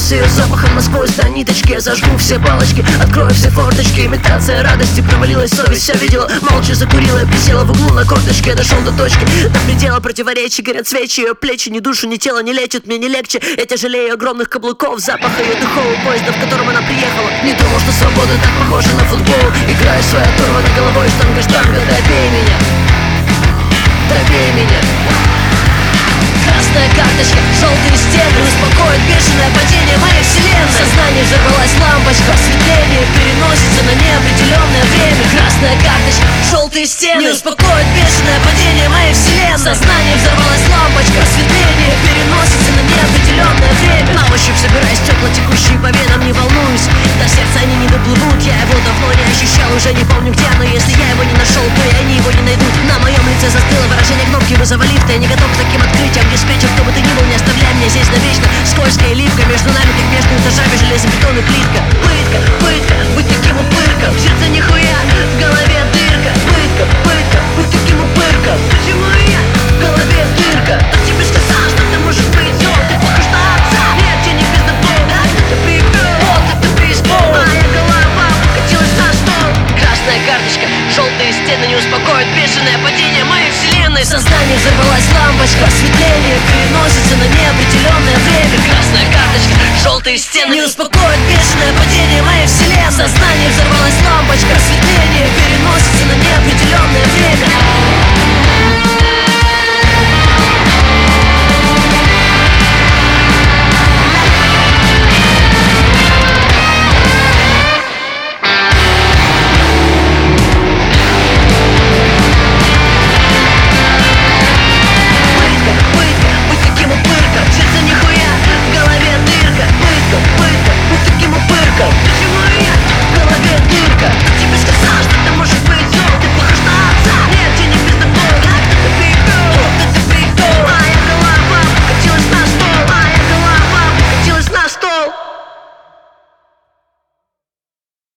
с ее запахом насквозь до ниточки. Я зажгу все палочки, открою все форточки. Имитация радости, провалилась совесть, все видела. Молча закурила, присела в углу на корточке. Я дошел до точки, до предела противоречий. Горят свечи, ее плечи, ни душу, ни тело не лечат. Мне не легче, я тяжелее огромных каблуков. Запах ее духов у поезда, в котором она приехала. Не думал, что свобода так похожа на футбол. Играю своей оторванной головой, штанга-штанга, добей меня. Добей меня. Красная карточка, желтые стены успокоит бешеное падение моей вселенной. В сознании взорвалась лампочка, осветление переносится на неопределенное время. Красная карточка, желтые стены не успокоит бешеное падение моей вселенной. В сознании взорвалась лампочка, осветление переносится на неопределенное время. На ощупь собирая стекла, текущие по венам, не волнуюсь. До сердца они не доплывут, я его давно не ощущал, уже не помню где. Но если я его не нашел, то и они его не найдут. На моем лице застыло выражение кнопки вызова лифта. Я не готов к таким открытиям, диспетчер, кто бы ты ни был, не оставляй меня здесь навечно. Скользкая и липкая, между нами, как между этажами, железобетон и плитка. Пытка, пытка, быть таким упырком. В сердце нихуя, в голове дырка. Пытка, пытка, быть таким упырком. Почему я в голове дырка? Кто тебе сказал, что ты можешь быть зол? Ты похож на отца, нет, я не пиздобол. Да, ты припёр, вот это бейсбол. Моя голова покатилась на стол. Красная карточка, желтые стены не успокоят бешеное падение моей вселенной. В сознании взорвалась лампочка, осветление переносится на неопределенное время. Красная карточка, желтые стены не успокоят бешеное падение моей вселенной. В сознании взорвалась лампочка, осветление переносится на неопределенное время.